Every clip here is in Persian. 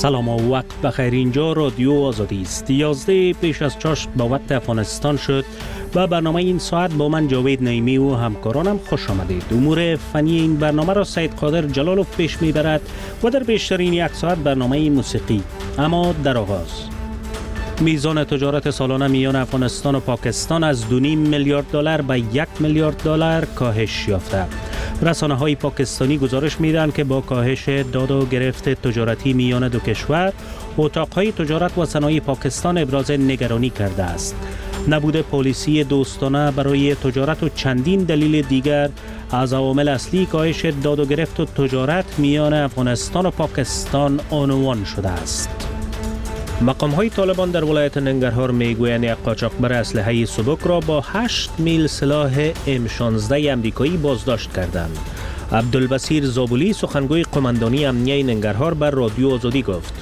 سلام و وقت بخیر. اینجا رادیو آزادی است. 11 پیش از چاشت با وقت افغانستان شد و برنامه این ساعت با من جاوید نعیمی و همکارانم خوش آمدید. امور فنی این برنامه را سید قادر جلالوف پیش میبرد و در بیشترین یک ساعت برنامه موسیقی. اما در آغاز میزان تجارت سالانه میان افغانستان و پاکستان از 2.5 میلیارد دلار به 1 میلیارد دلار کاهش یافته. رسانه‌های پاکستانی گزارش میدهند که با کاهش داد و گرفت تجارتی میان دو کشور، اتاق‌های تجارت و صنایع پاکستان ابراز نگرانی کرده است. نبود پالیسی دوستانه برای تجارت و چندین دلیل دیگر از عوامل اصلی کاهش داد و گرفت و تجارت میان افغانستان و پاکستان عنوان شده است. مقام‌های طالبان در ولایت ننگرهار میگویند یک قاچاقبر اسلحه سبک را با 8 میل سلاح M16 امریکایی بازداشت کردند. عبدالبصیر زابولی سخنگوی قماندانی امنیه ننگرهار بر رادیو آزادی گفت: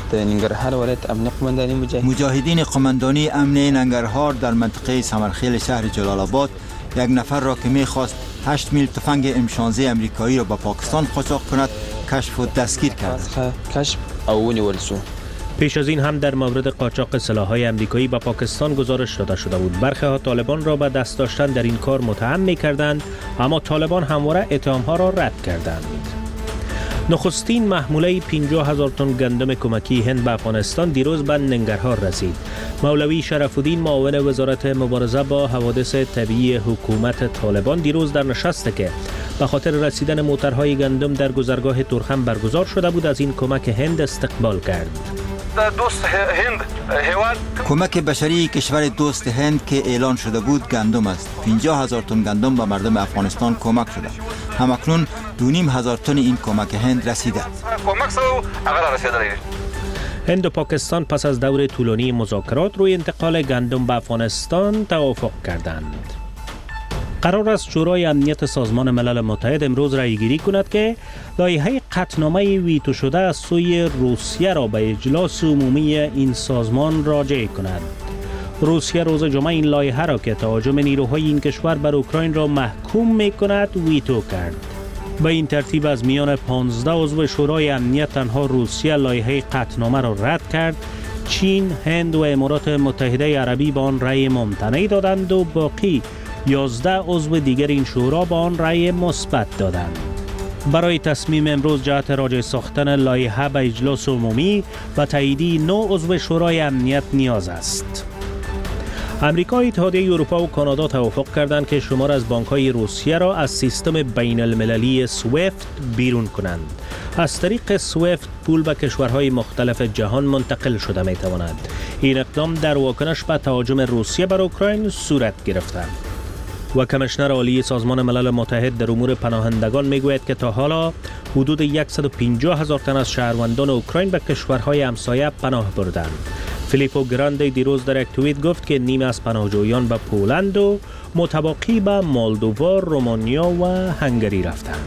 مجاهدین قماندانی امنیه ننگرهار در منطقه سمرخیل شهر جلال آباد یک نفر را که می‌خواست 8 میل تفنگ M16 امریکایی را به پاکستان قاچاق کند کشف و دستگیر کرد. پیش از این هم در مورد قاچاق سلاح‌های امریکایی به پاکستان گزارش داده شده بود. برخی‌ها طالبان را به دست داشتن در این کار متهم می‌کردند، اما طالبان همواره اتهام‌ها را رد کردند. نخستین محموله 50,000 تن گندم کمکی هند به افغانستان دیروز به ننگرهار رسید. مولوی شرف الدین معاون وزارت مبارزه با حوادث طبیعی حکومت طالبان دیروز در نشستی که به خاطر رسیدن موترهای گندم در گذرگاه تورخم برگزار شده بود از این کمک هند استقبال کرد. دوست هند کمک بشری کشور دوست هند که اعلان شده بود گندم است. 50,000 تن گندم به مردم افغانستان کمک شده. همکنون 2,500 تن این کمک هند رسیده. هند و پاکستان پس از دور طولانی مذاکرات روی انتقال گندم به افغانستان توافق کردند. قرار است شورای امنیت سازمان ملل متحد امروز رأی‌گیری کند که لایحه قطعنامه ویتو شده از سوی روسیه را به اجلاس عمومی این سازمان راجع کند. روسیه روز جمعه این لایحه را که تهاجم نیروهای این کشور بر اوکراین را محکوم می‌کند ویتو کرد. به این ترتیب از میان 15 عضو شورای امنیت تنها روسیه لایحه قطعنامه را رد کرد. چین، هند و امارات متحده عربی به آن رأی ممتنع دادند و باقی 11 عضو دیگر این شورا با آن رأی مثبت دادند. برای تصمیم امروز جهت راجع ساختن لایحه به اجلاس عمومی و تایید 9 عضو شورای امنیت نیاز است. امریکا، اتحادیه اروپا و کانادا توافق کردند که شمار از بانک‌های روسیه را از سیستم بین المللی سویفت بیرون کنند. از طریق سویفت پول به کشورهای مختلف جهان منتقل شده می‌تواند. این اقدام در واکنش به تهاجم روسیه بر اوکراین صورت گرفته. و کمیشنر عالی سازمان ملل متحد در امور پناهندگان میگوید که تا حالا حدود 150,000 تن از شهروندان اوکراین به کشورهای همسایه پناه بردند. فیلیپو گراندی دیروز در یک توییت گفت که نیمه از پناهجویان به پولند و متباقی به مولدووا، رومانیا و هنگری رفتند.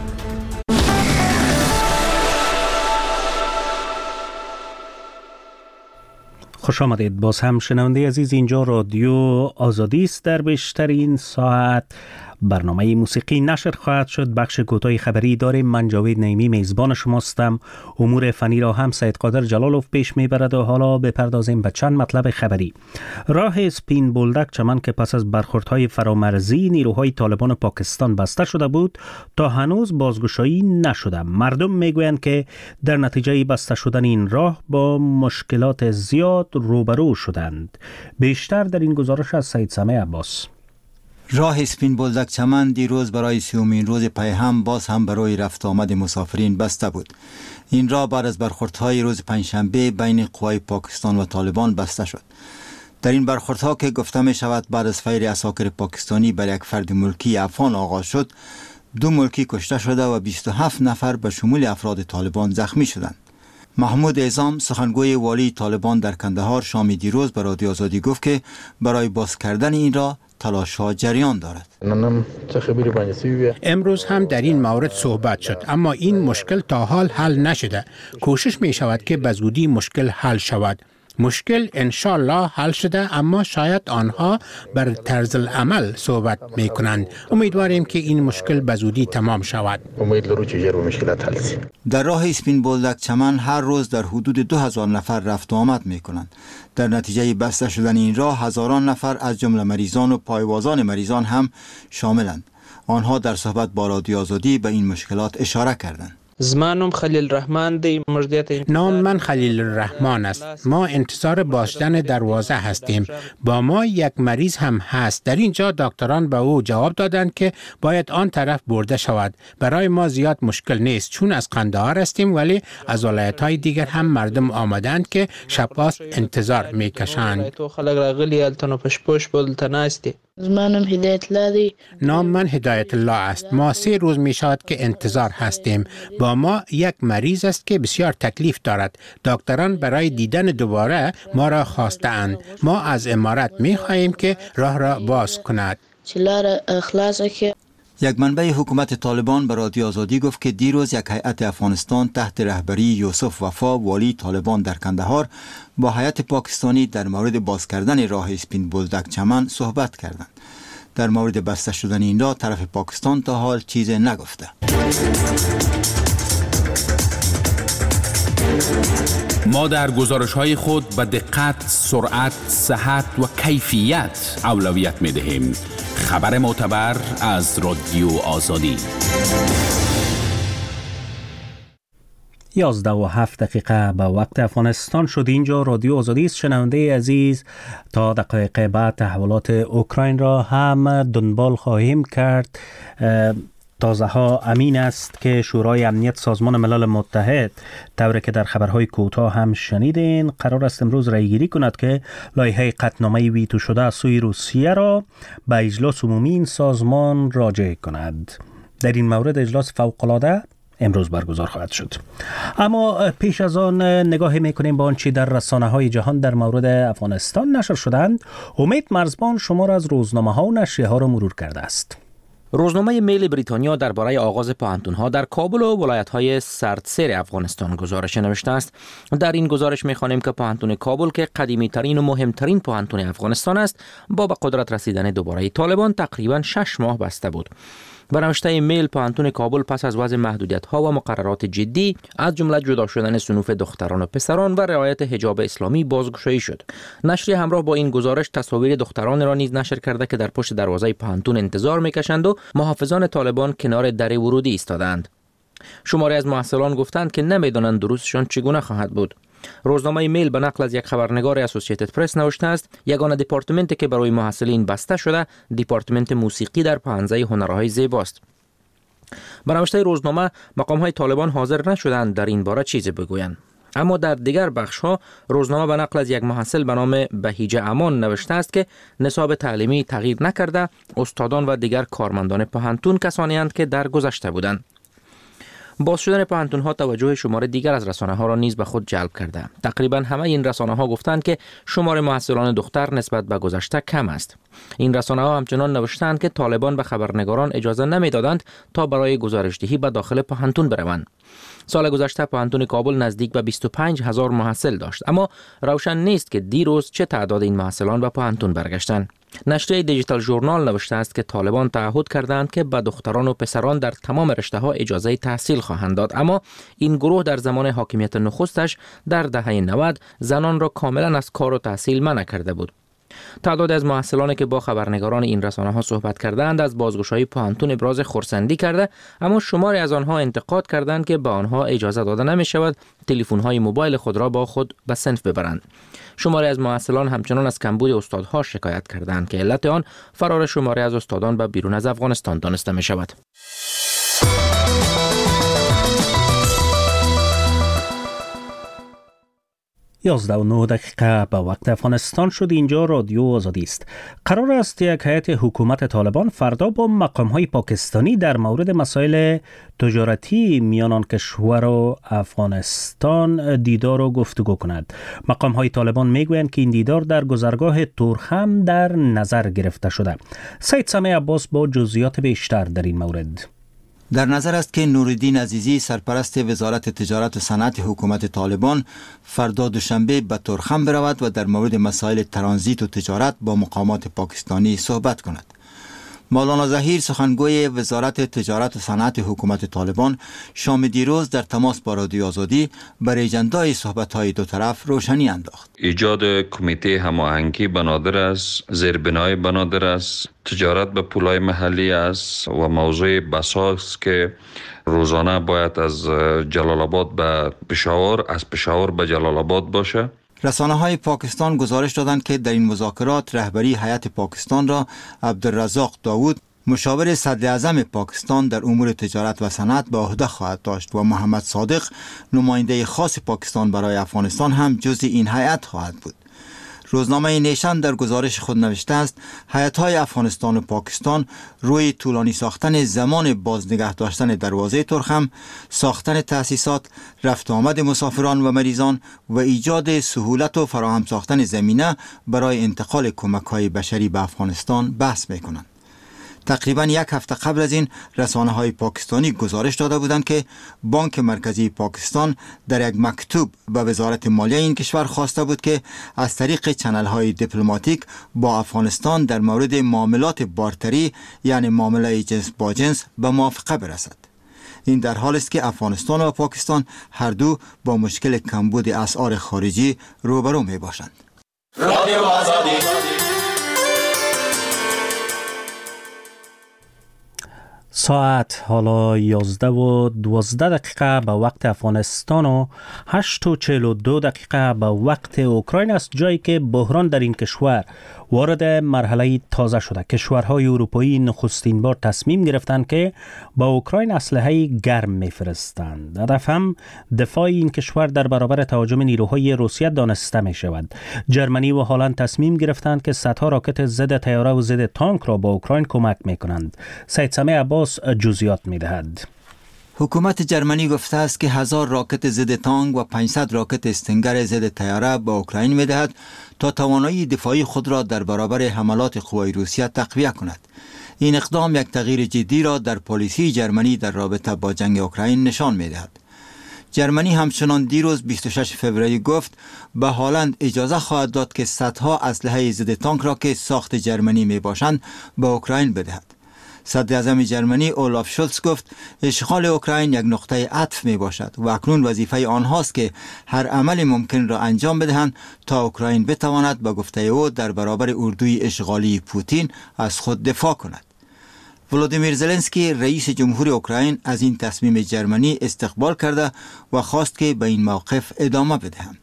خوش آمدید. باز هم شنونده عزیز، اینجا رادیو آزادی است. در بیشترین ساعت برنامه موسیقی نشر خواهد شد. بخش کوتاه خبری داریم. من جاوید نعیمی میزبان شماستم. امور فنی را هم سید قادر جلالوف پیش میبرد و حالا بپردازیم به چند مطلب خبری. راه اسپین بولدک چمن که پس از برخوردهای فرامرزی نیروهای طالبان پاکستان بسته شده بود تا هنوز بازگشایی نشده. مردم میگویند که در نتیجه بسته شدن این راه با مشکلات زیاد روبرو شدند. بیشتر در این گزارش از سید سمیع عباس. راه اسپین بولدک چمن دیروز برای 30مین روز پی هم باز هم برای رفت آمد مسافرین بسته بود. این راه بعد از برخوردهای روز پنجشنبه بین قوای پاکستان و طالبان بسته شد. در این برخوردها که گفته می شود بعد از فیر عساکر پاکستانی بر یک فرد ملکی افغان آغاز شد، 2 ملکی کشته شده و 27 نفر به شمول افراد طالبان زخمی شدند. محمود اعظام سخنگوی والی طالبان در کندهار شام دیروز به رادیو آزادی گفت که برای باز کردن این راه تلاش‌ها جریان دارد. امروز هم در این مورد صحبت شد، اما این مشکل تا حال حل نشده. کوشش می شود که به زودی مشکل حل شود. مشکل انشالله حل شده، اما شاید آنها بر طرز العمل صحبت می کنند. امیدواریم که این مشکل به زودی تمام شود. امید دارم که مشکلات حل شود. در راه اسپین بولدک چمن هر روز در حدود 2000 نفر رفت و آمد می کنند. در نتیجه بسته شدن این راه هزاران نفر از جمله مریضان و پایوازان مریضان هم شاملند. آنها در صحبت با رادیو آزادی به این مشکلات اشاره کردند. زمانم خلیل الرحمن دی نام من خلیل الرحمن است. ما انتظار باشدن دروازه هستیم. با ما یک مریض هم هست. در اینجا دکتران به او جواب دادند که باید آن طرف برده شود. برای ما زیاد مشکل نیست چون از قندهار هستیم، ولی از ولایت‌های دیگر هم مردم آمدند که شباس انتظار میکشند. نام من هدایت الله است. ما 3 روز می شود که انتظار هستیم. با ما یک مریض است که بسیار تکلیف دارد. دکتران برای دیدن دوباره ما را خواستند. ما از امارت می خواهیم که راه را باز کند. یک منبع حکومت طالبان به رادیو آزادی گفت که دیروز یک هیئت افغانستان تحت رهبری یوسف وفا والی طالبان در کندهار با هیئت پاکستانی در مورد باز کردن راه اسپین بولدک چمن صحبت کردند. در مورد بسته شدن این راه طرف پاکستان تا حال چیزی نگفته. ما در گزارش‌های خود به دقت، سرعت، صحت و کیفیت اولویت می‌دهیم. خبر معتبر از رادیو آزادی. 11:07 به وقت افغانستان شد. اینجا رادیو آزادی است. شنونده عزیز، تا دقایق بعد تحولات اوکراین را هم دنبال خواهیم کرد. تازه ها امین است که شورای امنیت سازمان ملل متحد، طوری که در خبرهای کوتاه هم شنیدین، قرار است امروز رای گیری کند که لایحه قطعنامه ویتو شده از سوی روسیه را به اجلاس عمومی این سازمان راجع کند. در این مورد اجلاس فوق‌العاده امروز برگزار خواهد شد. اما پیش از آن نگاهی میکنیم به آنچه در رسانه‌های جهان در مورد افغانستان نشر شدند. امید مرزبان شما را از روزنامه‌ها و نشریه‌ها را مرور کرده است. روزنامه میل بریتانیا درباره آغاز پوهنتون‌ها در کابل و ولایت‌های سردسیر افغانستان گزارش نوشته است. در این گزارش می‌خوانیم که پوهنتون کابل که قدیمی‌ترین و مهمترین پوهنتون افغانستان است، با به قدرت رسیدن دوباره طالبان تقریباً 6 ماه بسته بود. به نوشته میل، پوهنتون کابل پس از وضع محدودیت‌ها و مقررات جدی از جمله جدا شدن صنوف دختران و پسران و رعایت حجاب اسلامی بازگشایی شد. نشریه همراه با این گزارش تصاویر دختران را نیز نشر کرده که در پشت دروازه پوهنتون انتظار می‌کشند و محافظان طالبان کنار در ورودی ایستادند. شماری از محصلان گفتند که نمی‌دانند دروسشان چگونه خواهد بود. روزنامه میل به نقل از یک خبرنگار اسوسییتد پرس نوشته است یگانه دپارتمنتی که برای محصلین بسته شده دپارتمنت موسیقی در پانزه هنرهای زیباست. به نوشته روزنامه، مقام‌های طالبان حاضر نشدند در این باره چیزی بگویند. اما در دیگر بخش‌ها روزنامه به نقل از یک محصل به نام بهیجه امان نوشته است که نصاب تعلیمی تغییر نکرده، استادان و دیگر کارمندان پوهنتون کسانی اند که در گذشته بودند. باز شدن پوهنتون‌ها توجه شمار دیگر از رسانه‌ها را نیز به خود جلب کرده. تقریبا همه این رسانه‌ها گفتند که شمار محصلان دختر نسبت به گذشته کم است. این رسانه‌ها همچنان نوشتند که طالبان به خبرنگاران اجازه نمی‌دادند تا برای گزارش‌دهی به داخل پوهنتون بروند. سال گذشته پوهنتون کابل نزدیک به 25,000 محصل داشت، اما روشن نیست که دیروز چه تعداد این محصلان به پوهنتون برگشتند. نشریه دیجیتال ژورنال نوشته است که طالبان تعهد کردند که به دختران و پسران در تمام رشته‌ها اجازه تحصیل خواهند داد، اما این گروه در زمان حاکمیت نخستش در دهه 90 زنان را کاملا از کار و تحصیل منع کرده بود. تعداد از محصلانی که با خبرنگاران این رسانه‌ها صحبت کردند از بازگشایی پوهنتون ابراز خرسندی کرده، اما شماری از آنها انتقاد کردند که به آنها اجازه داده نمی‌شود تلفن‌های موبایل خود را با خود به صنف ببرند. شماری از محصلان همچنان از کمبود استادها شکایت کردند که علت آن فرار شماری از استادان به بیرون از افغانستان دانسته می‌شود. 11:09 به وقت افغانستان شد. اینجا رادیو آزادی است. قرار است یک هیئت حکومت طالبان فردا با مقام‌های پاکستانی در مورد مسائل تجارتی میان آن کشور و افغانستان دیدار و گفتگو کند. مقام‌های طالبان میگویند که این دیدار در گذرگاه تورخم در نظر گرفته شده. سید سمیع عباس با جزئیات بیشتر در این مورد. در نظر است که نورالدین عزیزی سرپرست وزارت تجارت و صنعت حکومت طالبان فردا دوشنبه به ترخم برود و در مورد مسائل ترانزیت و تجارت با مقامات پاکستانی صحبت کند. مولانا ظهیر سخنگوی وزارت تجارت و صنعت حکومت طالبان شام دیروز در تماس با رادیو آزادی بر اجندای صحبت‌های دو طرف روشنی انداخت. ایجاد کمیته هماهنگی بنادر است، زیربنای بنادر است، تجارت به پولای محلی است و موضوع بساس که روزانه باید از جلال آباد به پشاور، از پشاور به جلال آباد باشه. رسانه‌های پاکستان گزارش دادند که در این مذاکرات رهبری هیئت پاکستان را عبدالرزاق داوود مشاور صدر اعظم پاکستان در امور تجارت و صنعت به عهده خواهد داشت و محمد صادق نماینده خاص پاکستان برای افغانستان هم جزء این هیئت خواهد بود. روزنامه نیشن در گزارش خود نوشته است هیئت‌های افغانستان و پاکستان روی طولانی ساختن زمان بازنگه داشتن دروازه ترخم، ساختن تأسیسات، رفت آمد مسافران و مریضان و ایجاد سهولت و فراهم ساختن زمینه برای انتقال کمک‌های بشری به افغانستان بحث می‌کنند. تقریباً یک هفته قبل از این رسانه‌های پاکستانی گزارش داده بودند که بانک مرکزی پاکستان در یک مکتوب به وزارت مالیه این کشور خواسته بود که از طریق چنل‌های دیپلماتیک با افغانستان در مورد معاملات بارتری یعنی معامله جنس با جنس به موافقه برسد. این در حالی است که افغانستان و پاکستان هر دو با مشکل کمبود اسعار خارجی روبرو می‌باشند. رادیو آزادی. ساعت حالا 11:12 به وقت افغانستان و 8:42 به وقت اوکراین است، جایی که بحران در این کشور وارد مرحله تازه شده. کشورهای اروپایی نخستین بار تصمیم گرفتند که با اوکراین اسلحه گرم میفرستند. هدف هم دفاع این کشور در برابر تهاجم نیروهای روسیه دانسته می شود. جرمنی و هلند تصمیم گرفتند که صدها راکت ضد طیاره و ضد تانک را با اوکراین کمک می کنند. سید سمیع عباس جزئیات می دهد. حکومت جرمنی گفته است که 1000 راکت ضد تانک و 500 راکت استنگر ضد طیاره به اوکراین می‌دهد تا توانایی دفاعی خود را در برابر حملات قوای روسیه تقویت کند. این اقدام یک تغییر جدی را در پالیسی جرمنی در رابطه با جنگ اوکراین نشان می‌دهد. جرمنی همچنان دیروز 26 فوریه گفت به هلند اجازه خواهد داد که صدها اسلحه ضد تانک را که ساخت جرمنی میباشند به اوکراین بدهد. صدر اعظم جرمنی اولاف شولز گفت اشغال اوکراین یک نقطه عطف می باشد و اکنون وظیفه آنهاست که هر عمل ممکن را انجام بدهند تا اوکراین بتواند به گفته او در برابر اردوی اشغالی پوتین از خود دفاع کند. ولودیمیر زلنسکی رئیس جمهور اوکراین از این تصمیم جرمنی استقبال کرده و خواست که به این موقف ادامه بدهند.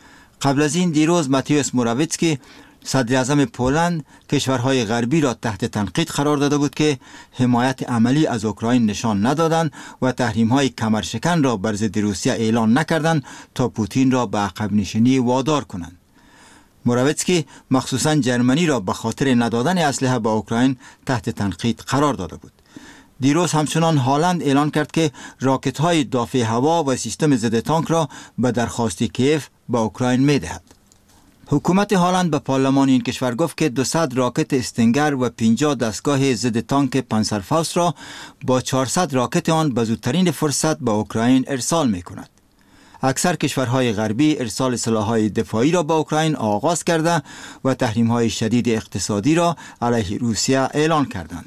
قبل از این دیروز ماتیوس موراویتسکی صدر اعظم پولند کشورهای غربی را تحت تنقید قرار داده بود که حمایت عملی از اوکراین نشان ندادند و تحریم‌های کمرشکن را بر ضد روسیه اعلان نکردند تا پوتین را به عقب نشینی وادار کنند. موراویتسکی مخصوصاً جرمنی را به خاطر ندادن اسلحه به اوکراین تحت تنقید قرار داده بود. دیروز همچنان هلند اعلان کرد که راکت‌های دافع هوا و سیستم ضد تانک را به درخواست کیف به اوکراین می‌دهد. حکومت هلند به پارلمان این کشور گفت که 200 راکت استنگر و 50 دستگاه ضد تانک پانسرفاوست را با 400 راکت آن به زودترین فرصت به اوکراین ارسال می کند. اکثر کشورهای غربی ارسال سلاح‌های دفاعی را به اوکراین آغاز کرده و تحریم‌های شدید اقتصادی را علیه روسیه اعلان کردند.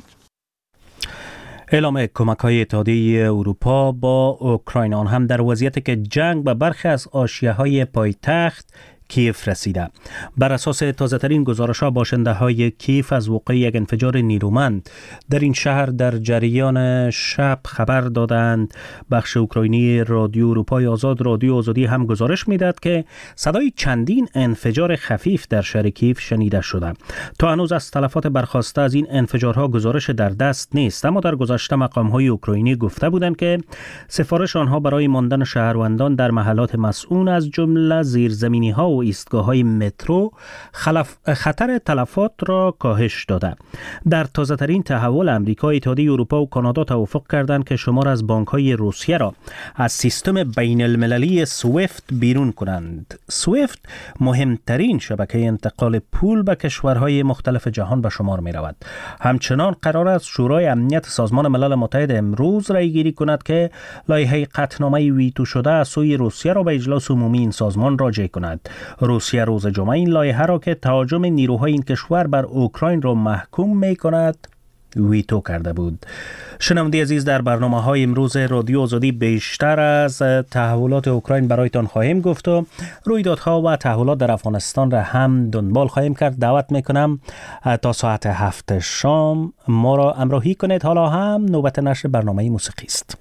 اعلام کمک‌های اتحادیه اروپا با اوکراین آن هم در وضعیتی که جنگ به برخی از حاشیه‌های پایتخت کیف رسیده. بر اساس تازه‌ترین گزارش‌ها باشنده‌های کیف از وقوع یک انفجار نیرومند در این شهر در جریان شب خبر دادند. بخش اوکراینی رادیو اروپای آزاد رادیو آزادی هم گزارش می‌داد که صدای چندین انفجار خفیف در شهر کیف شنیده شده. تا هنوز از تلفات برخاسته از این انفجارها گزارش در دست نیست، اما در گذشته مقام‌های اوکراینی گفته بودند که سفارش آنها برای ماندن شهروندان در محلات مسئول از جمله زیرزمینی‌ها و ایستگاه‌های مترو خطر تلفات را کاهش داده. در تازه‌ترین تحول امریکا، اتحادیه اروپا و کانادا توافق کردند که شمار از بانک‌های روسیه را از سیستم بین المللی سویفت بیرون کنند. سویفت مهمترین شبکه انتقال پول به کشورهای مختلف جهان به شمار می رود. همچنان قرار است شورای امنیت سازمان ملل متحد امروز رای گیری کند که لایحه قطعنامه ویتو شده از سوی روسیه را به اجلاس عمومی این سازمان راجع کند. روسیه روز جمعه این لایحه را که تهاجم نیروهای این کشور بر اوکراین را محکوم می کند ویتو کرده بود. شنونده عزیز، در برنامه‌های امروز رادیو آزادی بیشتر از تحولات اوکراین برایتان خواهیم گفت و رویدادها و تحولات در افغانستان را هم دنبال خواهیم کرد. دعوت میکنم تا ساعت 7 شام ما را همراهی کنید. حالا هم نوبت نشر برنامه موسیقی است.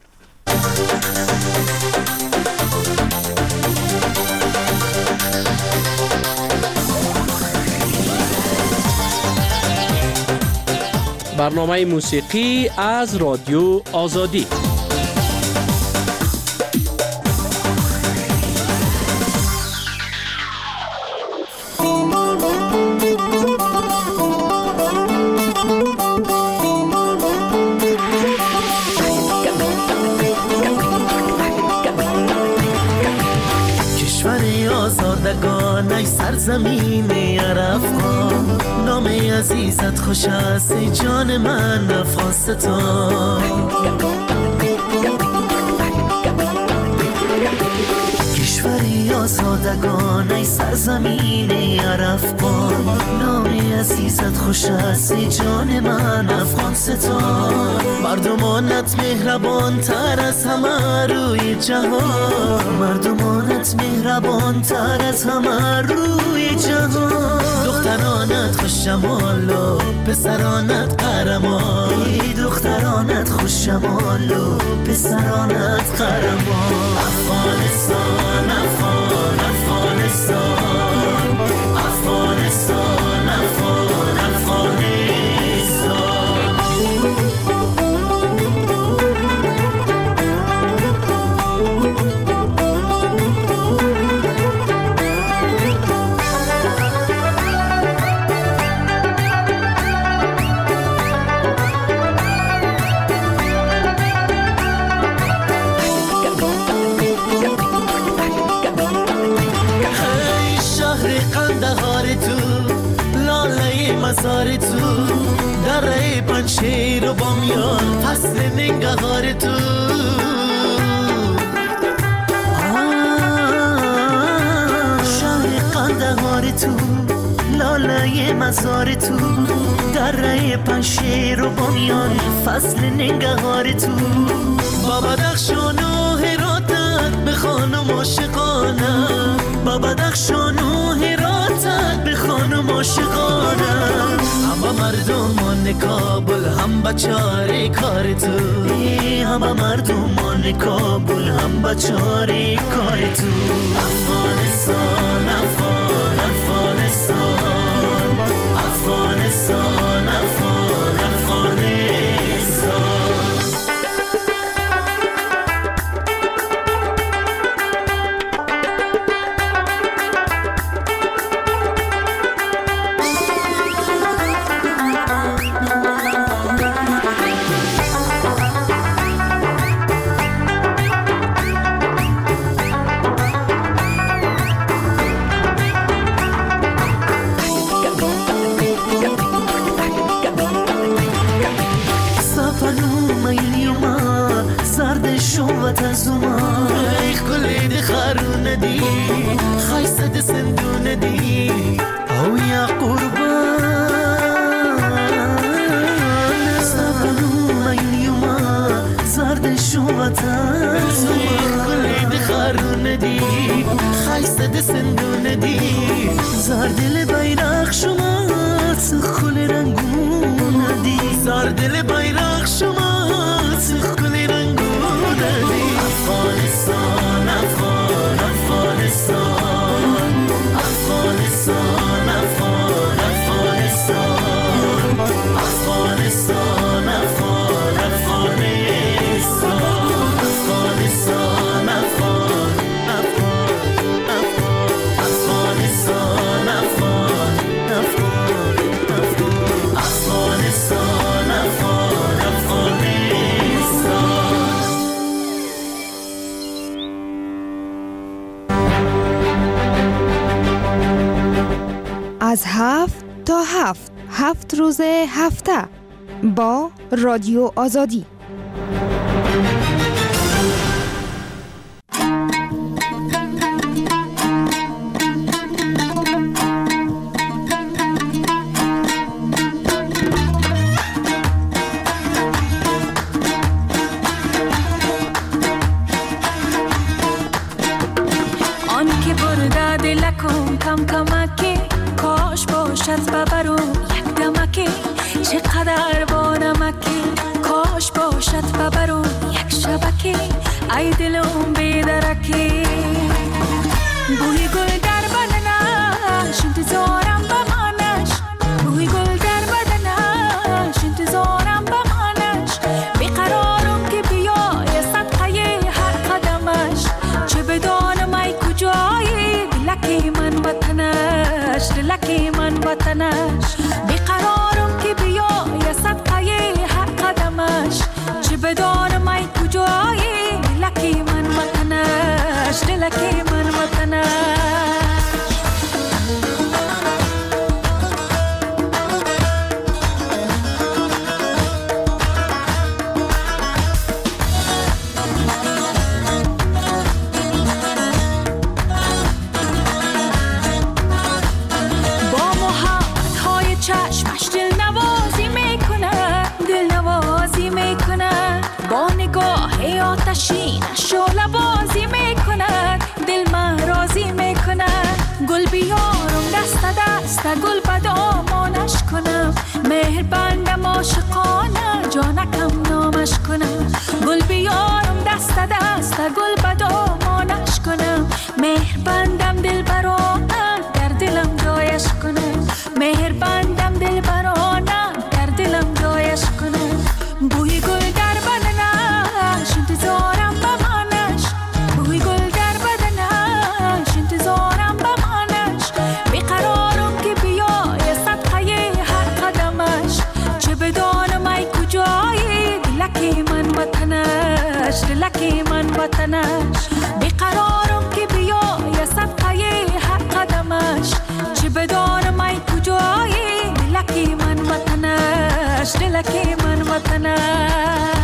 برنامه موسیقی از رادیو آزادی. کشور آزادگان ای سرزمین افغان، نام عزیزت خوش است ای جان من افغانستان. کشوری آزادگان ای سرزمین افغان، نام عزیزت خوش است ای جان من افغانستان. مردمانت مهربان تر از همه روی جهان، مردمانت مهربان تر از همه روی جهان. دخترانت خوش شمال و پسرانت قهرمان، دخترانت خوش شمال و پسرانت قهرمان. افغانستان افغان افغانستان، افغانستان افغان افغانستان. مزار تو در پنشیر و بامیان، فصل ننگهار تو. شهر قندهار تو، لاله مزار تو در پنشیر و بامیان، فصل ننگهار تو. با بدخشان و هراتت به خانم عاشقانه، با بدخشان و هراتت به خانم عاشقانه. همه مردمان کابل هم بچاره کار تو، همه مردمان کابل هم بچاره کار تو. افغانستان افغان افغانستان، افغانستان افغان افغانستان. 7 روز هفته با رادیو آزادی. کم کمکی کاش باشد ببرو یک دمکی چقدر با نمکی کاش باشد ببرو یک شبکی ای دلم بیدرکی بوی گل در بدنش انتظارم بمانش بوی گل در بدنش انتظارم بمانش بیقرارم که بیای صدقه هر قدمش چه بدانم ای کجایی دلکی من وطنش دلکی من وطنش بیقرارم که بیای صدقه هر قدمش چه بدانم ای کجایی دلکی من وطنش دلکی من وطنش شعله بازی میکند دل من راضی میکند گل بیارم دست دست گل بدامانش کنم مهر بندم عاشقانه جانکم نامش کنم گل بیارم دست دست گل بدامانش کنم مهر بندم دل برانه در دلم جایش کنم مهر بندم دل برانه در دلم جایش کنم بوی گل در بدنش انتظارم بمانش بوی گل در بدنش انتظارم بمانش بیقرارم که بیای صدقه هر قدمش چه بدانم ای کجایی دلکی من وطنش دلکی من وطنش بیقرارم که بیای صدقه هر قدمش چه بدانم ای کجایی دلکی من وطنش دلکی من وطنش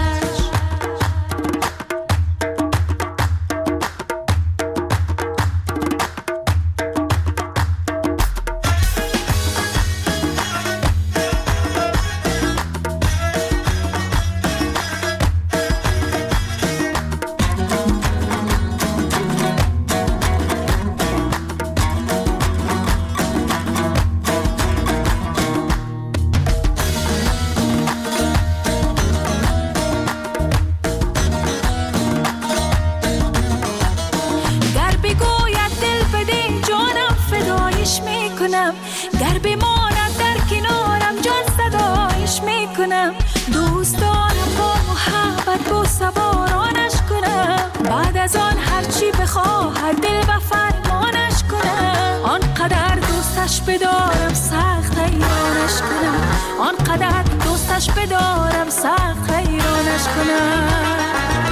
گر بماند در کنارم جان صدایش میکنم دوست دارم با محبت با سوارانش کنم بعد از آن هرچی بخواهد دل و فرمانش کنم آنقدر دوستش بدارم سخت حیرانش کنم آنقدر دوستش بدارم سخت حیرانش کنم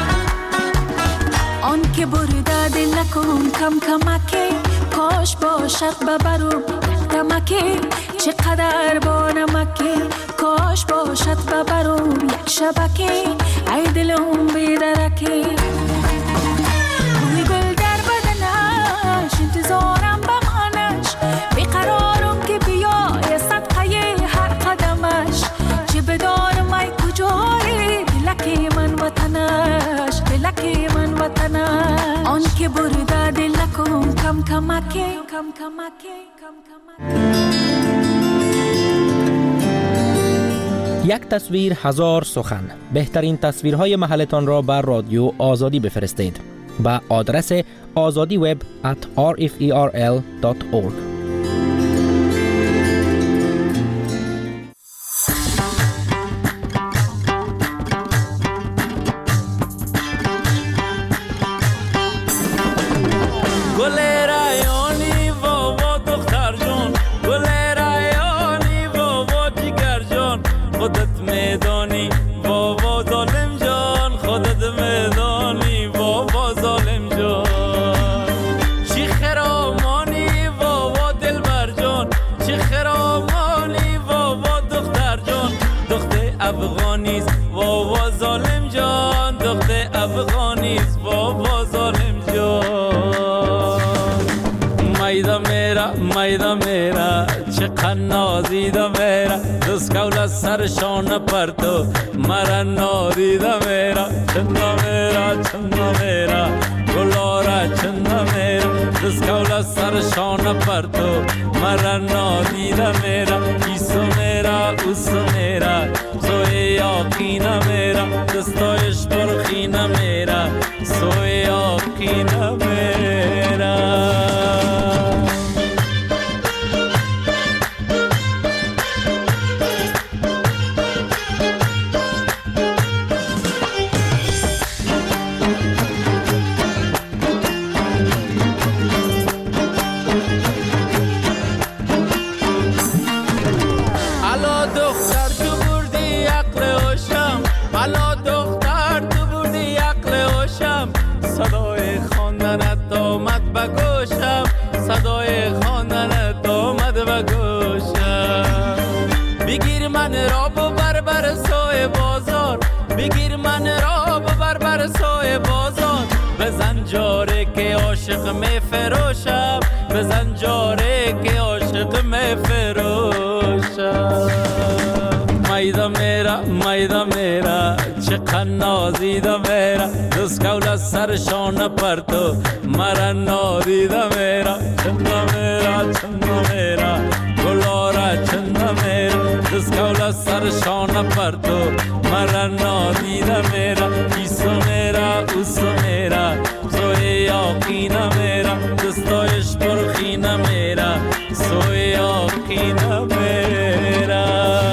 آن که برده دل نکن کم کمکی کاش باشد ببرم دمکی چقدر با نمکی کاش باشد ببرم یک شبکی ای دلم بیدرکی بوی گل در بدنش انتظارم بمانش بیقرارم که بیای صدقه هر قدمش چه بدانم ای کجایی دلکی من وطنش دلکی من وطنش آن که برده دل نکن کم کمکی کم کمکی یک تصویر هزار سخن. بهترین تصویرهای محلتان را بر رادیو آزادی بفرستید به آدرس azadiweb@rferl.org. بابا ظالم جان چی خرامانی بابا افغانیست بابا ظالم جان دختر افغانیست بابا ظالم جان میدا میرا چقدر نازیده میرا دست کول سرشان پرتو مرا نادیده میرا چندا میرا گلارا چندا میرا دست کول سرشان پرتو مرا نادیده میرا ایسو میرا اوسو میرا سوی یاقینا میرا دستایش برخینا میرا سوی یاقینا میرا صدای خواندنت آمد به گوشم صدای خواندنت آمد به گوشم بگیر من را ببر سوی بازار بگیر من را ببر سوی بازار بزن جاره که عاشق می فروشم بزن جاره که عاشق می فروشم میدا میرا چقدر نازیده میرا دست کول سرشان پرتو مرا نادیده میرا چندا میرا گلارا چندا میرا دست کول سرشان پرتو مرا نادیده میرا ایسو میرا اوسو میرا سوی یاقینا میرا دستایش برخینا میرا سوی یاقینا میرا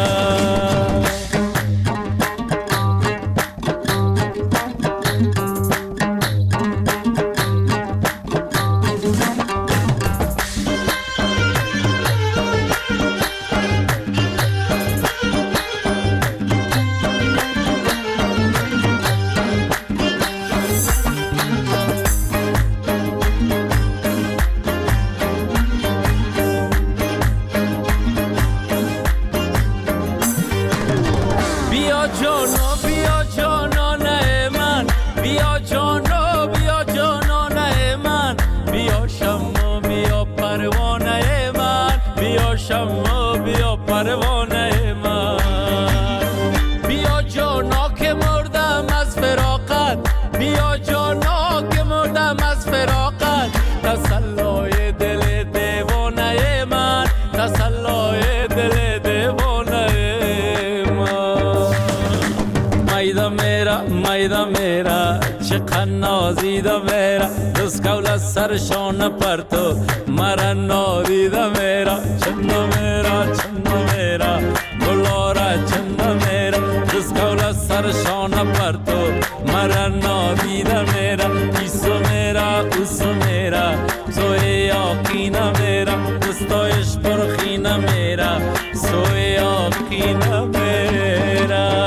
میدا میرا چقدر نازیده میرا دست کول سرشان پرتو مرا نادیده میرا چندا میرا گلارا چندا میرا دست کول سرشان پرتو مرا نادیده میرا ایسو میرا اوسو میرا سوی یاقینا میرا دستایش برخینا میرا سوی یاقینا میرا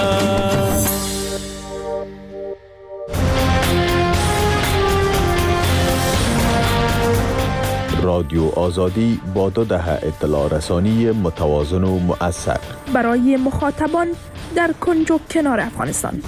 رادیو آزادی با 2 دهه اطلاع رسانی متوازن و مؤثر برای مخاطبان در کنج و کنار افغانستان.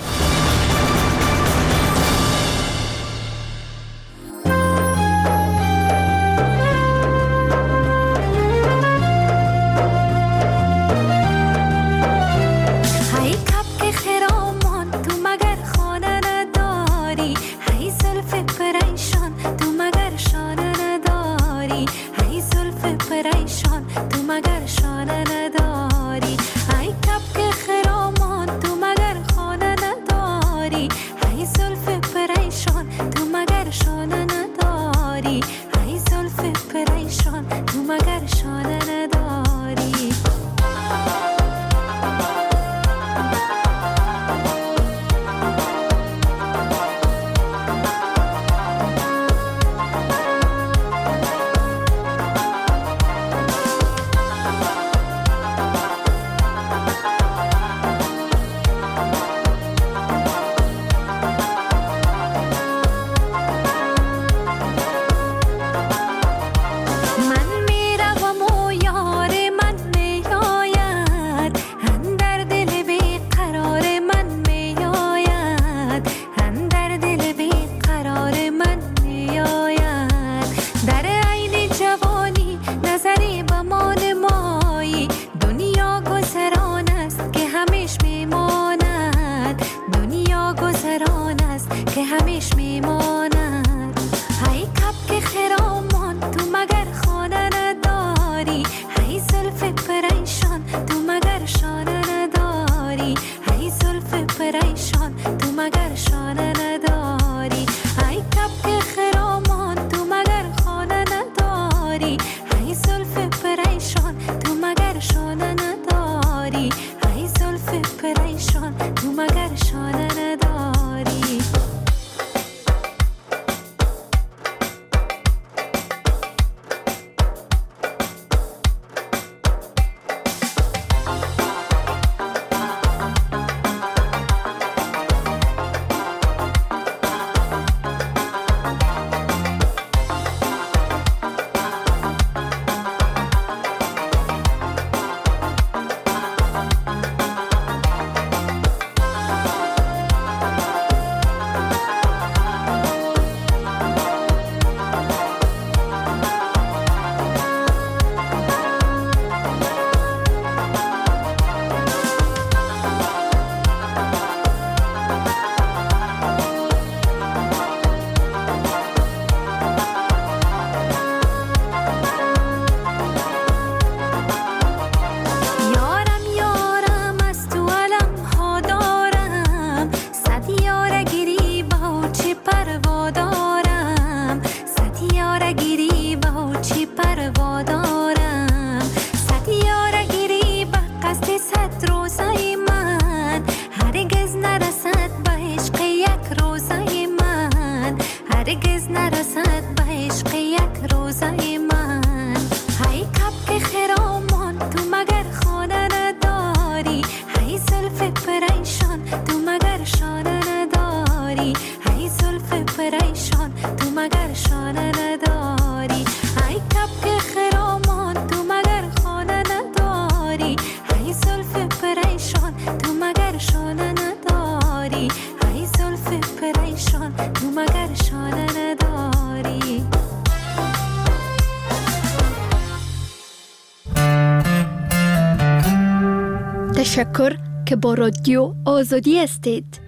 ای کپ که خرامان تو مگر خانه نداری که همیش میماند. ای کبک خرامان تو مگر خانه نداری، ای زلف پریشان تو مگر شانه نداری، ای زلف پریشان تو مگر شانه نداری. ای کبک خرامان تو مگر خانه نداری، ای زلف پریشان تو مگر شانه نداری، ای زلف پریشان تو مگر شانه نداری. تشکر که با رادیو آزادی هستید.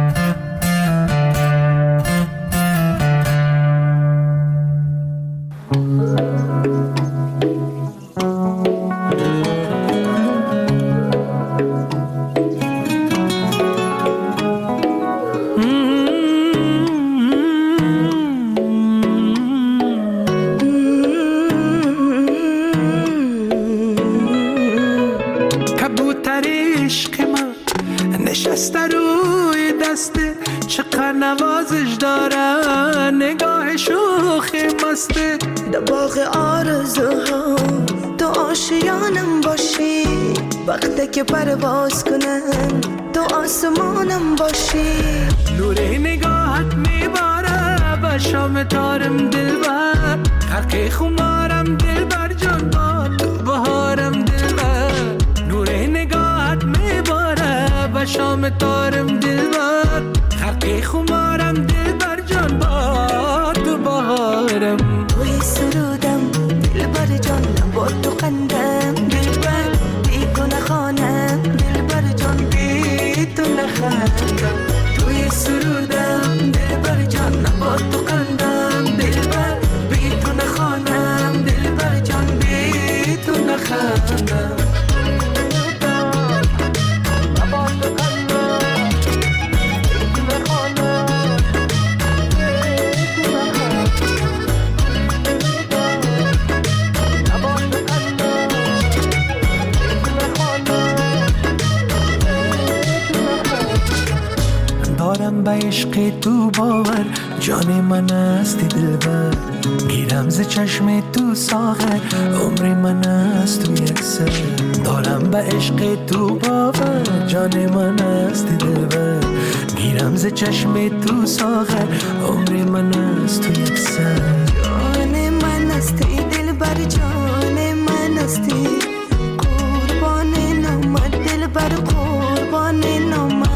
نوازش دارن نگاه شوخی مسته در باغ آرزوها تو آشیانم باشی وقتی که پرواز کنن تو آسمانم باشی نور نگاهت میباره به شام تارم دلبر خرق خمارم دلبر جان با تو بهارم دلبر نور نگاهت میباره به شام تارم دلبر خرق خمارم دلبر جان با تو بهارم توی سرودم دلبر جان با تو قندم دلبر بیگونه خانم دلبر جان بی تو نخندم توی سرودم دلبر جان با تو قندم دلبر بیگونه خانم دلبر جان بی تو نخندم به عشق تو باور جان من هستی دلبر گیرم ز چشم تو ساغر عمر من است تو یک سر دارم به عشق تو باور جان من هستی دلبر گیرم ز چشم تو ساغر عمر من است تو یک سر جان من هستی دلبر جان من هستی قربان نامت دلبر قربان نامت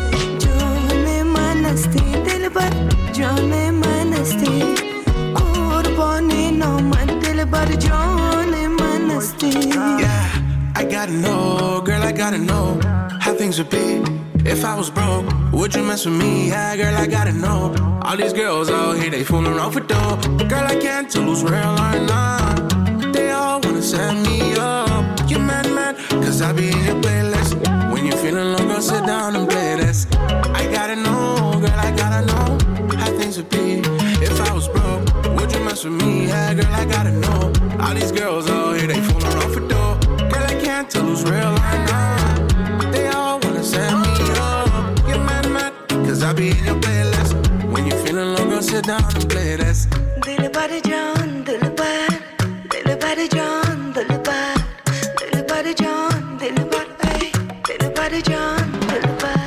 دلبر جان من هستی قربان نامت دلبر جان من هستی Yeah, I gotta know, girl, I gotta know how things would be If I was broke, would you mess with me? Yeah, girl, I gotta know. All these girls out here, they fooling off with dough. Girl, I can't tell who's real or not. They all wanna set me up. You mad, cause I be in your playlist. When you're feeling low, girl, sit down and play this. I gotta know, girl, I gotta know how things would be if I was broke. Would you mess with me? Yeah, girl, I gotta know. All these girls out here, they fooling off with dough. Girl, I can't tell who's real or not. They all wanna set me up. You're mad, cause I be in your playlist. When you're feeling low, girl, sit down and play this. Dil bar jaan, dil bar jaan, dil bar jaan, dil bar, ay, dil bar jaan, dil bar.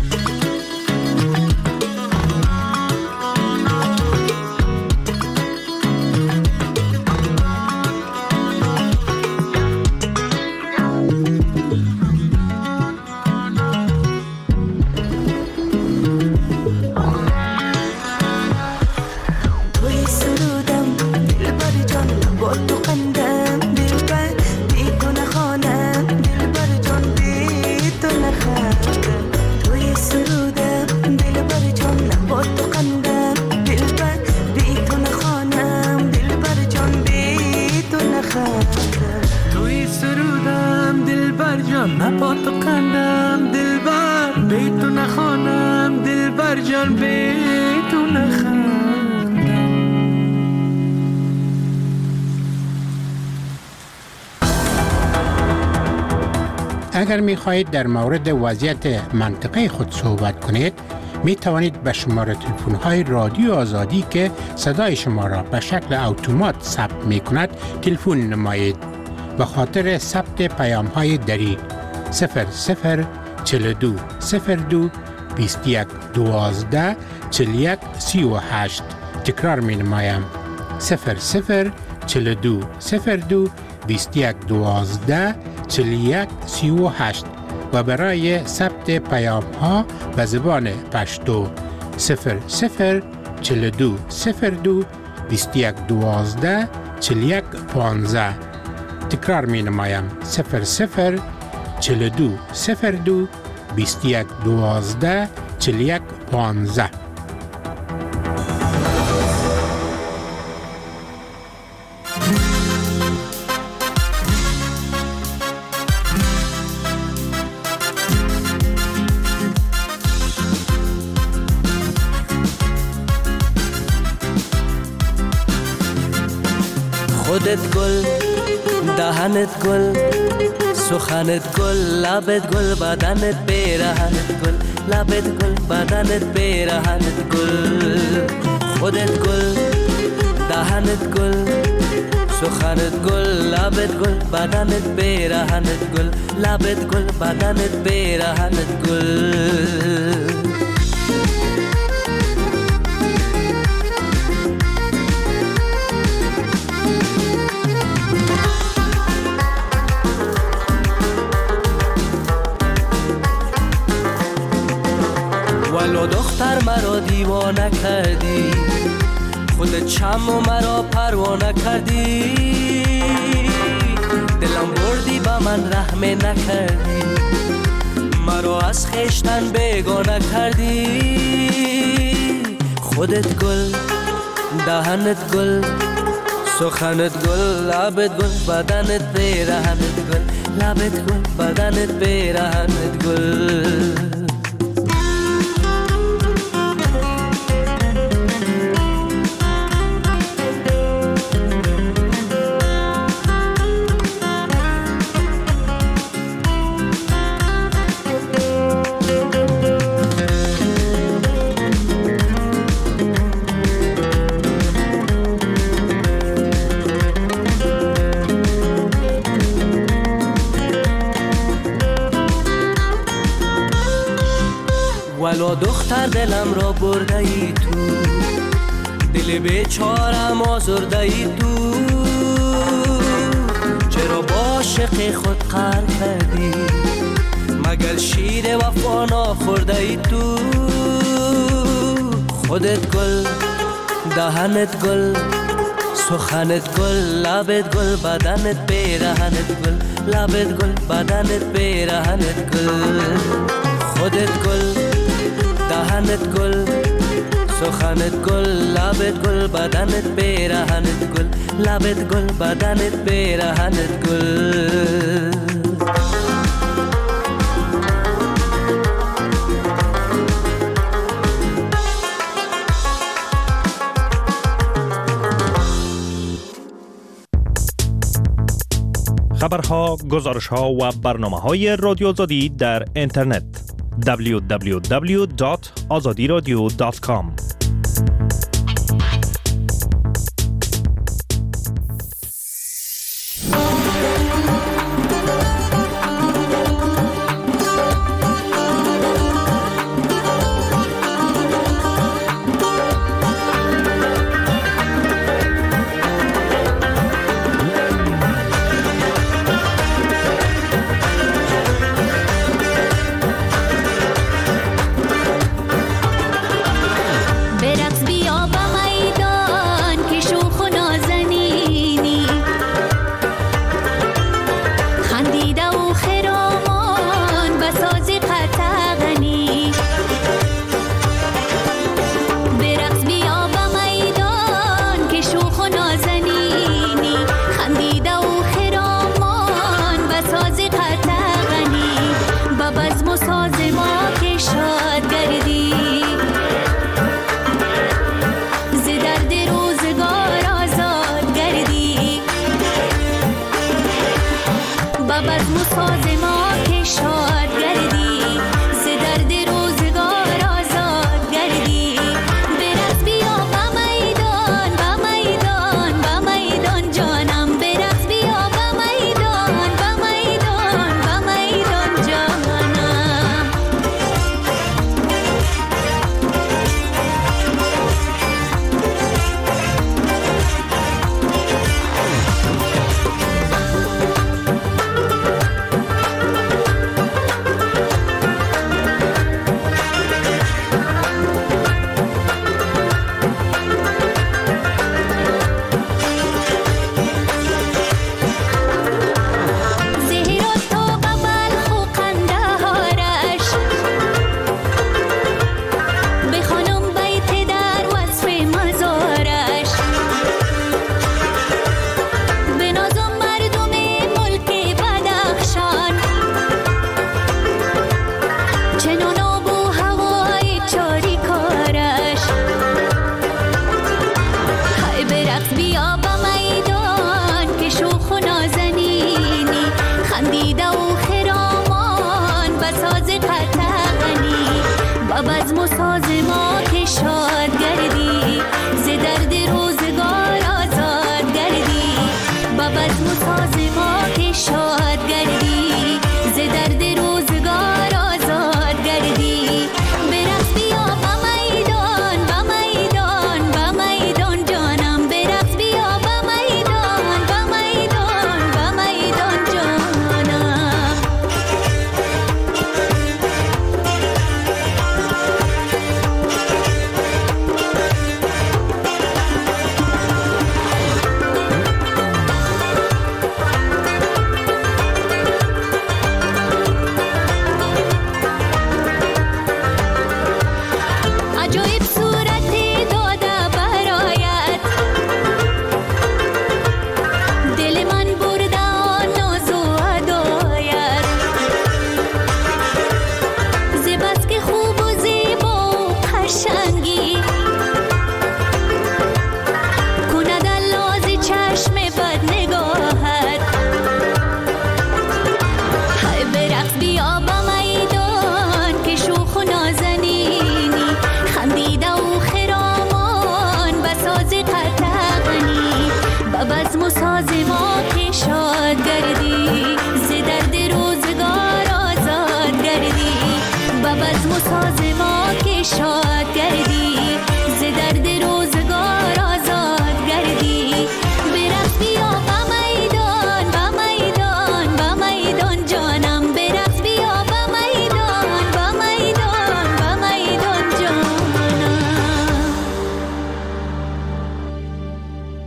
اگر می خواهید در مورد وضعیت منطقه خود صحبت کنید می توانید به شماره تلفن های رادیو آزادی که صدای شما را به شکل اتومات ثبت می کند تلفن نمایید. به خاطر ثبت پیام های دری 0042 02 21 12 41 38 تکرار می نمایم 0042 02 21 12 41 38 و برای ثبت پیام ها به زبان پشتو 0042 02 21 12 41 15 تکرار می نمایم 0042 02 21 12 41 15. خودت گل، دهنت گل، سخنت گل، لبت گل، بدنت پیرهنت گل، لبت گل، بدنت پیرهنت گل. خودت گل، دهنت گل، سخنت گل، لبت گل، بدنت پیرهنت گل، لبت گل، بدنت پیرهنت گل. ولو دختر مرا دیوانه کردی، خودت چم و مرا پروانه کردی، دلم بردی با من رحم نکردی، مرا از خویشتن بیگانه کردی. خودت گل، دهنت گل، سخنت گل، لبت گل، بدنت پیرهنت گل، لبت گل، بدنت پیرهنت گل. ولو دختر دلم را برده ای تو، دل بیچارم آزرده ای تو، چرا با عاشق خود قهر کردی، مگر شیر وفا نخورده ای تو. خودت گل، دهنت گل، سخنت گل، لبت گل، بدنت پیرهنت گل، لبت گل، بدنت پیرهنت گل. خودت گل، دهنت گل، سخنت گل، لبت گل، بدنت بیرهنت گل، لبت گل، بدنت بیرهنت گل. خبرها، گزارشها و برنامه‌های رادیو آزادی در اینترنت www.azadiradio.com.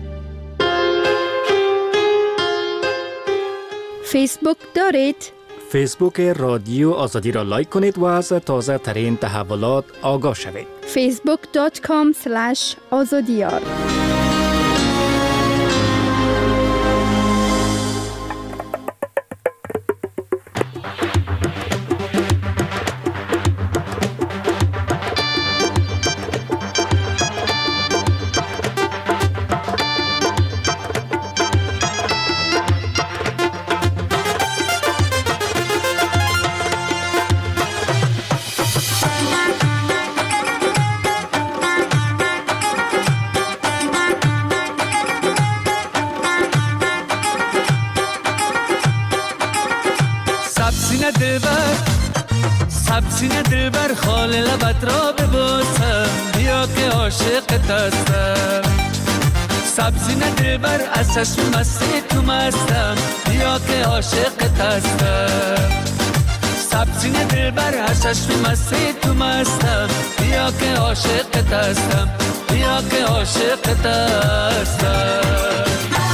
فیسبوک دارید؟ فیسبوک رادیو آزادی را لایک کنید و از تازه ترین تحولات آگاه شوید. facebook.com/azadiyar. سبزینه دلبر خال لبت را ببوسم بیا که عاشقت هستم. سبزینه دلبر از چشم مستی تو مستم بیا که عاشقت هستم. سبزینه دلبر از چشم مستی تو مستم بیا که عاشقت هستم. بیا که عاشقت هستم.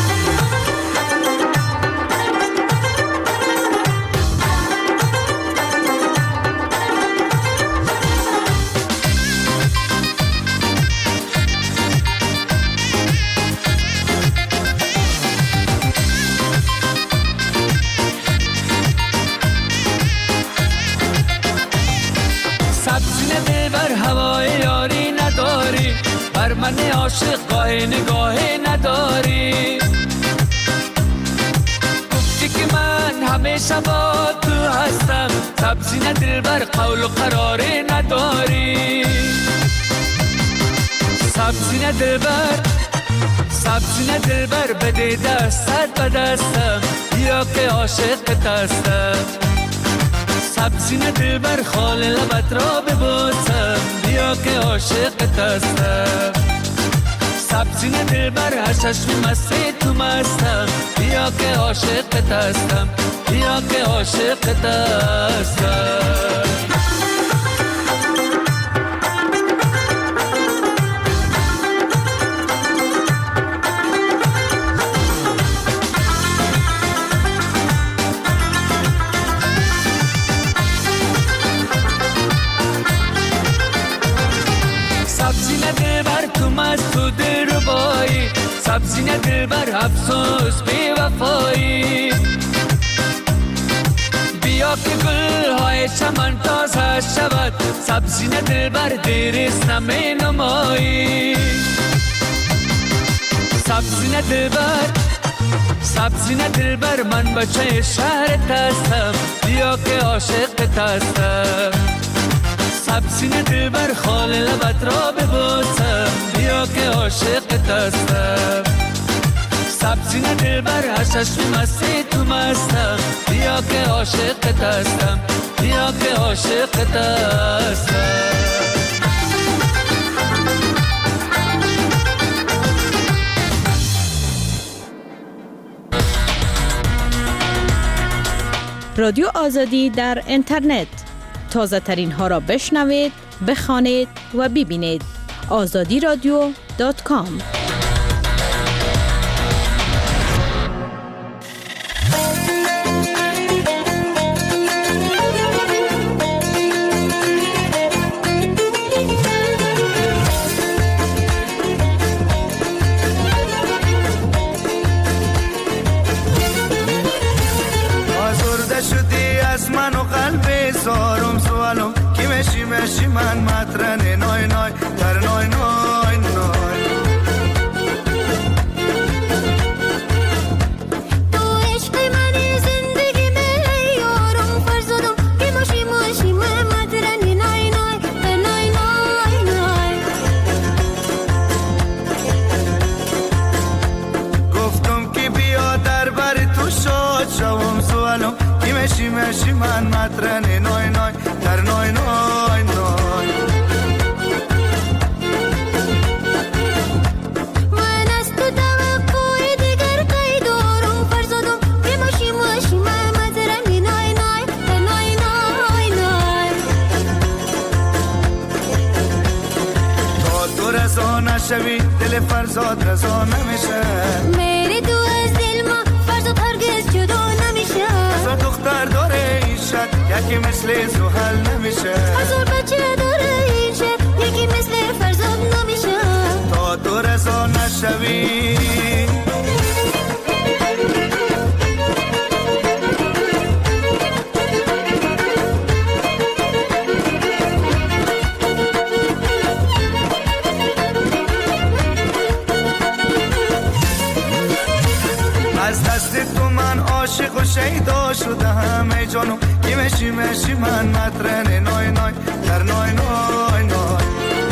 من عاشق گاه نگاه نداری. گفتی که من همیشه با تو هستم. سبزینه دلبر قول و قرار نداری. سبزینه دلبر بده دستت به دستم بیا که عاشقت هستم. سبزینه دلبر خال لبت را ببوسم بیا که عاشقت هستم. سبزینه دلبر هر چشم مستی تو مستم بیا که عاشقت هستم. بیا که عاشقت هستم. سبزینه دلبر افسوس بی وفایی بیا که گل‌های چمن تازه شود. سبزینه دلبر دیریست نمی نمایی. سبزینه دلبر من بچه شهرت هستم بیا که عاشقت هستم. سبزینه دلبر خال لبت را ببوسم بیا که عاشقت هستم. سبزینه دلبر هر چشم مستی تو مستم بیا که عاشقت هستم. بیا که عاشقت هستم. رادیو آزادی در اینترنت تازه ترین ها را بشنوید، بخوانید و ببینید. azadiradio.com. آزرده شدی از من و قلب زارم سوالم کی مشی من مطرن نای نای در نای نای نای. تو عشق منی زندگی می یارم فرزادم کی مشی من مطرن نای نای در نای نای نای. گفتم که بیا در بر تو شاد شوم سوالم کی مشی من مطرن نای نای در نای نای نای. من از تو توقع دیگر کی دارم فرزادم کی مشی من مطرن نای نای در نای نای نای. تا تو رضا نشوی دل فرزاد رضا نمیشه. میری تو از دل ما فرزاد هرگز جدا نمیشه. دختر داره شد یکی مثل زحل نمیشه. هزار بچه داره این شهر یکی مثل فرزاد نمیشه. تا تو رضا نشوی از دست تو من عاشق و شیدا شدم ای جانو کی مشی من مطرن نای نای در نای نای نای.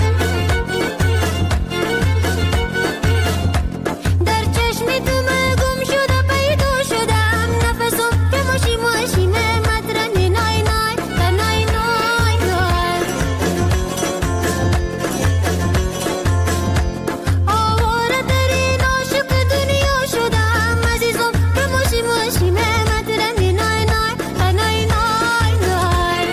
در چشم تو من گم شده پیدا شدم نفسم که ماشی مطرن نای نای در نای نای نای. آواره ترین عاشق دنیا شدم عزیزم که ماشی مطرن نای نای در نای نای نای.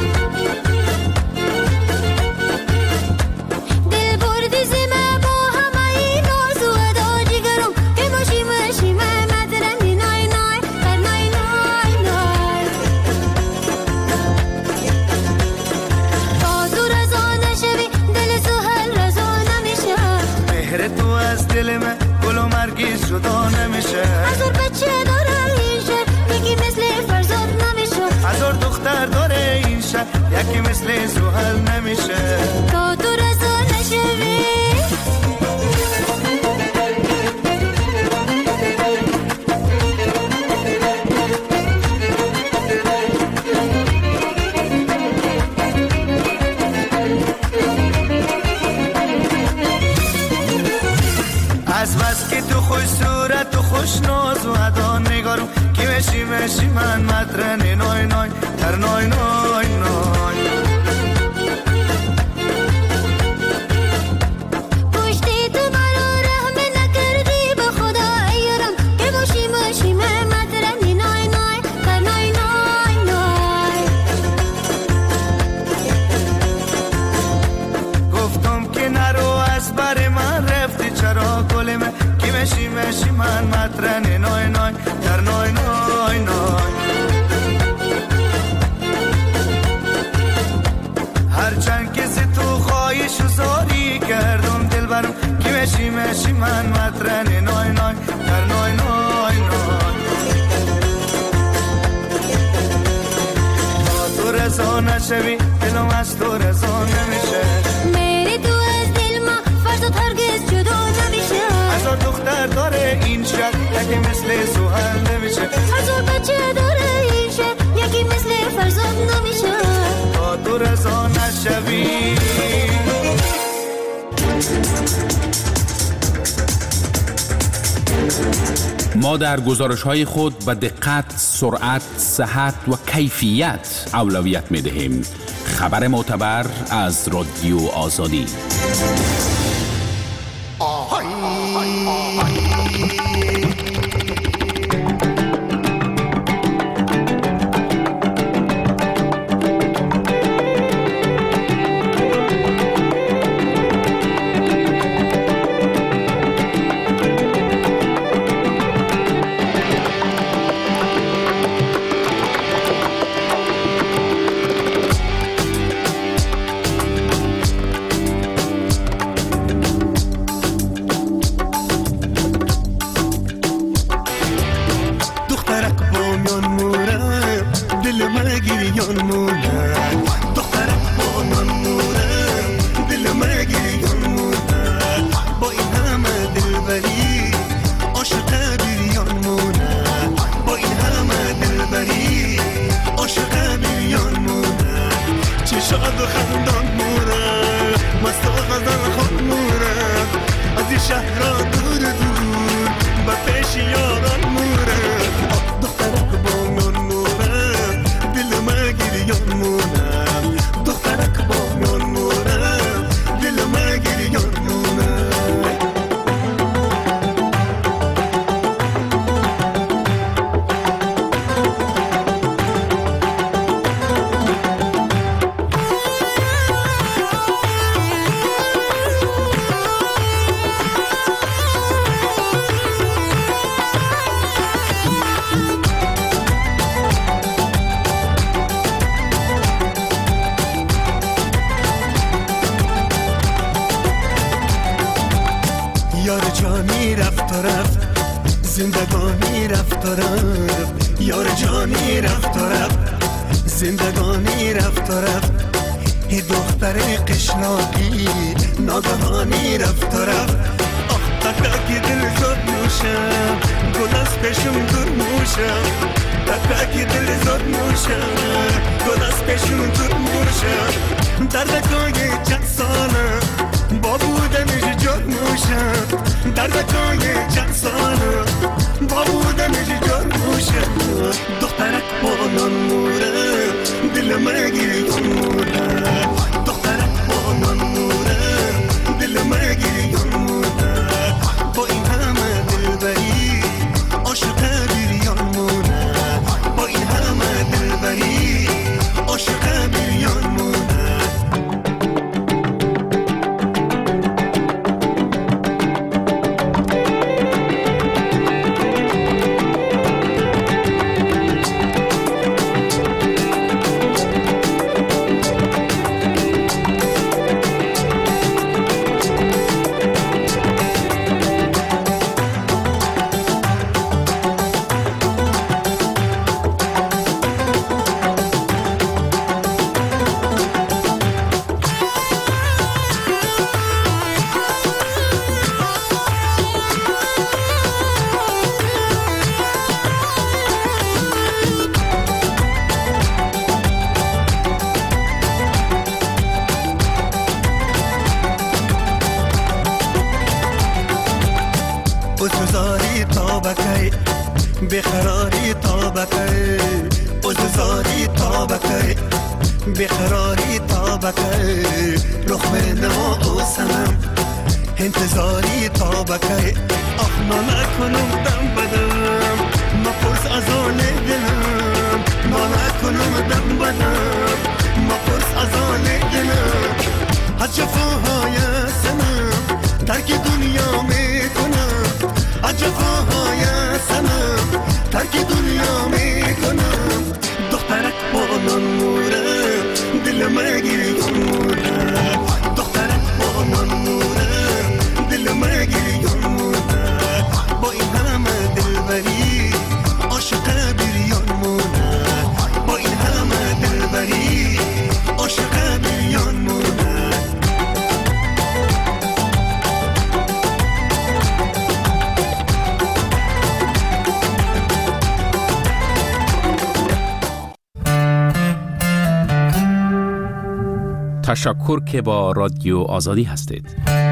دل بردی زمه با همه این ناز و ادا جگرم که ماشی مطرن نای نای در نای نای نای. تا تو رضا نشوی دل سهل رضا نمیشه. مهر تو از دل من گل و مرگیز جدا نمیشه. هزار بچه داره این شهر یکی مثل فرزاد نمیشه. هزار دختر داره این شهر یکی مثل زحل نمیشه. تا تو رضا نشوی از بس که تو خوش صورت و خوش ناز و ادا نگارم کی مشی من مطرن نای نای در نای نای نای. پشتی تو مرا رحم نکردی به خدا ایرم که ماشی مطرن نای نای در نای نای نای. گفتم که نرو از بر من رفتی چرا گل من کی مشی من مطرن نای نای در نای نای نای. هرچند که ز تو خواهش و زاری کردم دل برم کی مشی من مطرن نای نای در نای نای نای. تا تو رضا نشوی دلم از تو رضا نمیشه. میری تو از دل ما فرزاد هرگز جدا نمیشه. هزار دختر داره این شهر یکی مثل زحل نمیشه. هزار بچه داره این شهر یکی مثل فرزاد نمیشه. تا تو رضا نشوی ما در گزارش‌های خود به دقت، سرعت، صحت و کیفیت اولویت می‌دهیم. خبر معتبر از رادیو آزادی. جانی رفت و رفت، زندگانی رفت و رفت، یار جانی رفت و رفت، زندگانی رفت و رفت. ای دختر قشلاقی ناگهانی رفت و رفت. آخ تکاکی دل زد نوشم، گل از پیشم دور موشم، تکاکی دل زد نوشم، گل از پیشم دور موشم. دردکای چند ساله با بودنش جد موشم، دردکای چند ساله با بودنش جد موشم. دخترک بانان موره دل مگی موره، دخترک بانان موره دل مگی موره. با این همه دلبری عاشق بیریان مونه، با این همه دلبری عاشق بیریان مونه. بزاری تابکی بخراری تابکی، بزاری تابکی بخراری تابکی. لخمه نما اوسنم انتظاری تابکی. آخ ما نکنم دم بدم، ما پرس از آن دلم، ما نکنم دم بدم، ما پرس از آن دلم. از جفاهای سنم ترک دنیا میکنم، از جفاهای سنم ترک دنیا میکنم. دخترک بانان موره دل مگی موره، دخترک بانان موره دل مگی موره. با این همه دلبری عاشق بیریان مونه، با این همه دلبری عاشق بیریان مونه. تشکر که با رادیو آزادی هستید.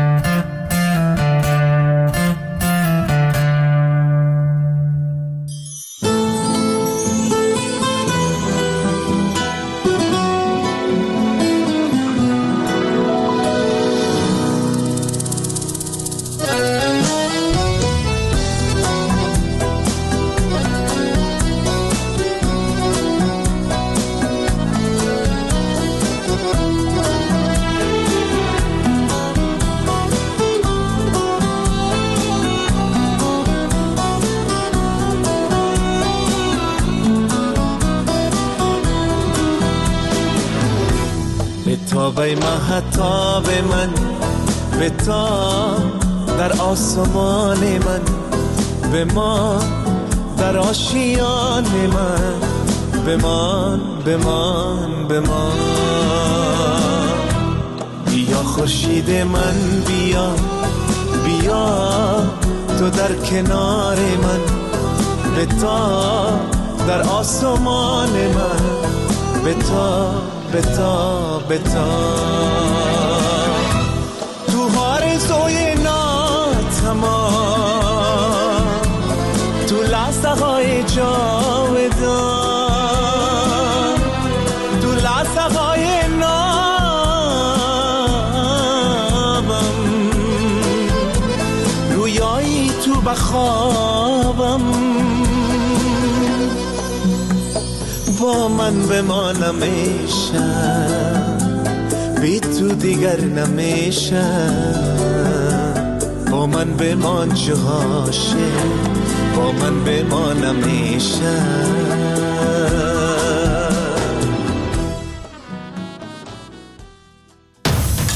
به مهتاب من به تا در آسمان من، به ما در آشیان من، بمان بمان بمان. بیا خورشید من بیا، بیا تو در کنار من، به تا در آسمان من، به تا بتا بتا. تو آرزوی ناتمام، تو لحظه های جاودان، تو لحظه های نامم، رویایی تو بخوابم. با من بمانم میشم، بی تو دیگر نمیشم. با من بمان چه عاشق، با من بمانم میشم.